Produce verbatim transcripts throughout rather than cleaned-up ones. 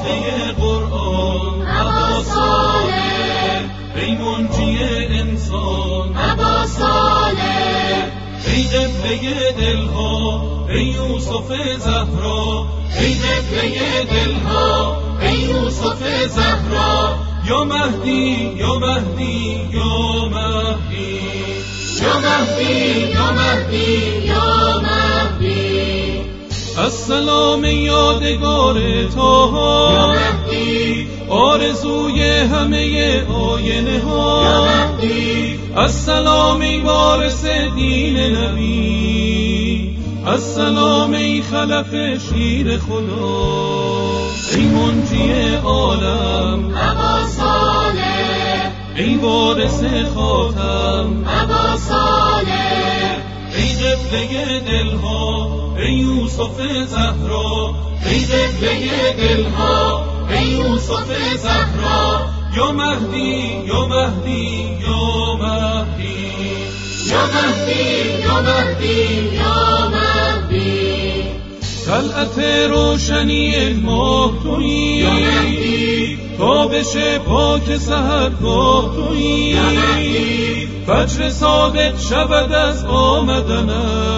فرشته قرآن ابا صالح، ای منجی انسان ابا صالح، ای قبله دلها ای یوسف زهرا، ای قبله دلها ای یوسف زهرا، یا مهدی یا مهدی یا مهدی یا مهدی یا مهدی یا مهدی. السلام یادگار طاها یا مهدی، آرزوی همه آینه ها یا مهدی. السلام ای وارث دین نبی، السلام ای خلف شیر خدا، ای منجی عالم ابا صالح، ای وارث خاتم ابا صالح، ای قبله دلها ای یوسف زهرا، ای قبله دلها ای یوسف زهرا، یا مهدی یا مهدی یا مهدی یا مهدی یا مهدی یا مهدی. طلعت روشنی ماه تویی یا مهدی، تابش پاک سحرگاه تویی یا مهدی، فجر صادق شود از آمدنت،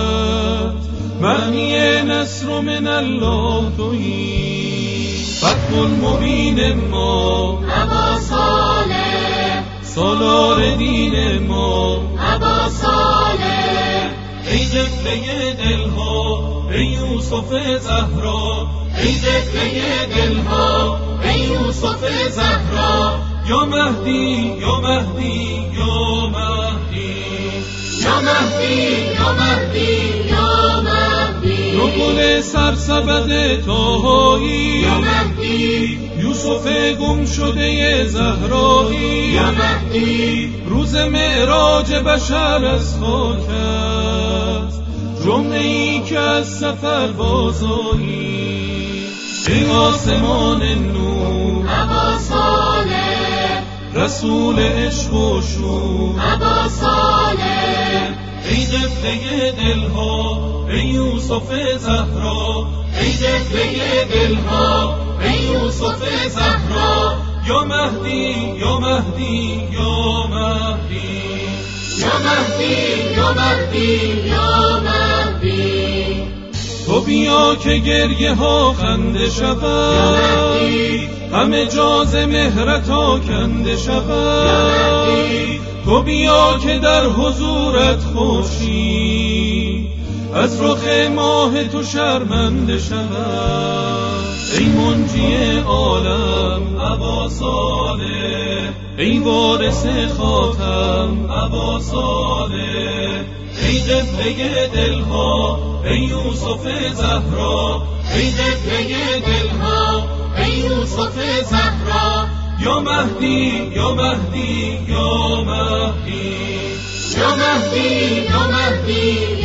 معنی نصر من الله تویی، فتح المبین ما ابا صالح، سالار دین ما ابا صالح، ای قبله دلها ای یوسف زهرا، ای قبله دلها ای یوسف زهرا، یا مهدی یا مهدی یا مهدی یا مهدی یا مهدی یا مهدی. نقل سرسبد طاهایی یا مهدی، یوسف گم شده زهرایی یا مهدی، روز معراج بشر از خاک است، جمله ای که از سفر بازایی، ای آسمان نور ابا صالح، رسول عشق و شور ابا صالح، ای قبله دلها ای یوسف زهرا، ای قبله دلها ای یوسف زهرا، یا مهدی یا مهدی یا مهدی یا مهدی یا مهدی یا مهدی. تو بیا که گریه ها خنده شود، همه جاز مهرت آکنده شود، تو بیا که در حضورت خوشی، از رخ ماه تو شرمنده شود، ای منجی عالم ابا صالح، ای وارث خاتم ابا صالح، ای قبله دلها ای یوسف زهرا، ای قبله دلها ای یوسف زهرا، یا مهدی یا مهدی یا مهدی یا مهدی یا مهدی